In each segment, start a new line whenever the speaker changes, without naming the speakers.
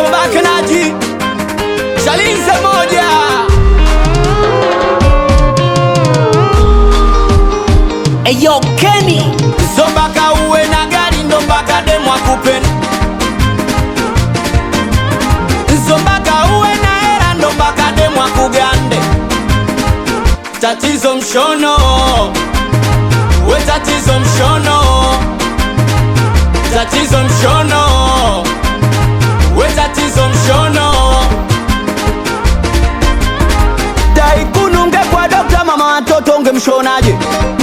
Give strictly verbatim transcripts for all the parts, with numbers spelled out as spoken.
babake Naji Chalinze moja.
Eyo Kenny,
so mpaka uwe na gari ndo mpaka demu akupende, so mpaka uwe na hela ndo mpaka demu akugande. Tatizo mshono, we tatizo mshono, tatizo mshono, we tatizo mshono. Taikunu ungekuwa dokta mama watoto ungemshonaje?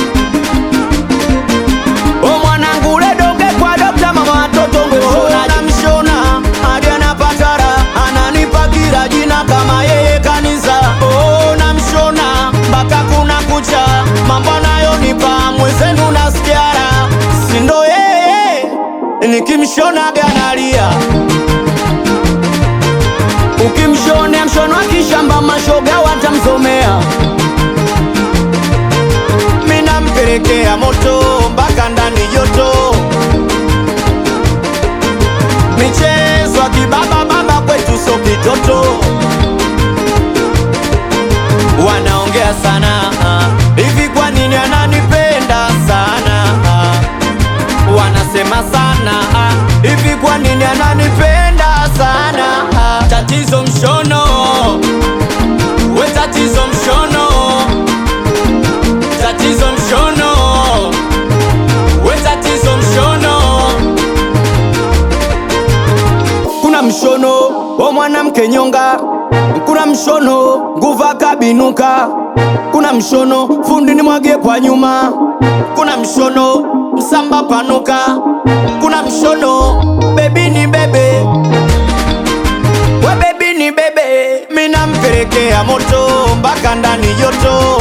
O mwanangu ule donge kwa dokta mama watoto ungemshonaje? Namshona hadi anapatara, ananipa kila jina kama yeye kanisa. Oh, namshona mpaka kuna kucha, mambo anayonipa mwezenu nasikiara. Sindo yeye nikimshona ganalia, ukimshonea mshono wa kishamba mashoga watamzomea. Mina mpelekea moto mpaka ndani joto, michezo kibaba baba kwetu so kitoto. Wanaongea sana hivi, kwa nini ananipenda sana? Wanasema sana hivi, kwa nini ananipenda sana? Tatizo mshono, we tatizo mshono, tatizo mshono, we tatizo mshono. Kuna mshono wa mwanamke nyonga, kuna mshono nguva kabinuka, kuna mshono fundi ni mwage kwa nyuma, kuna mshono msamba panuka, kuna mshono baby ni bebe, we baby ni bebe. Mina mpelekea moto mpaka ndani joto,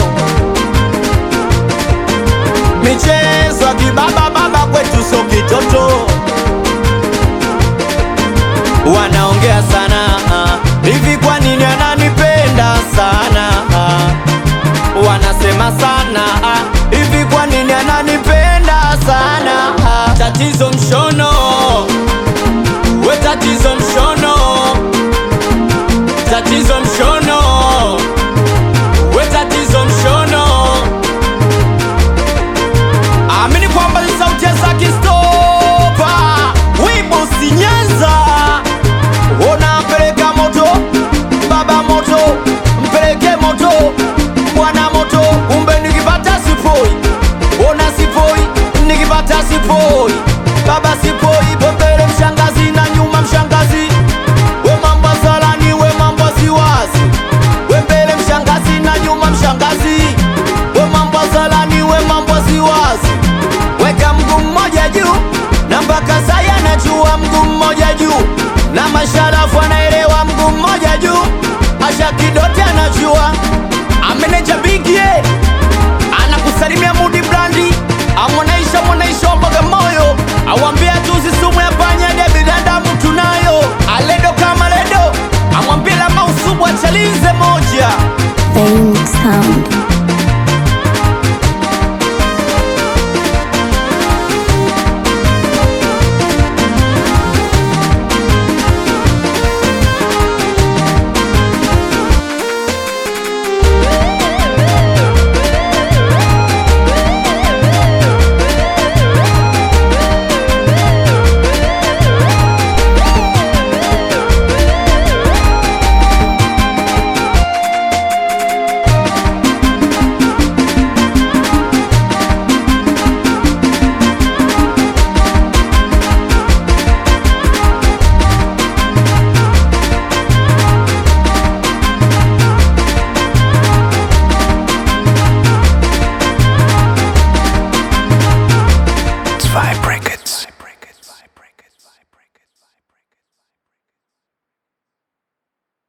michezo kibaba baba kwetu so kitoto. Wanaongea sana hivi, kwa nini ananipenda sana? Wanasema sana hivi, kwa nini ananipenda sana? Tatizo mshono, we tatizo mshono, tatizo mshono.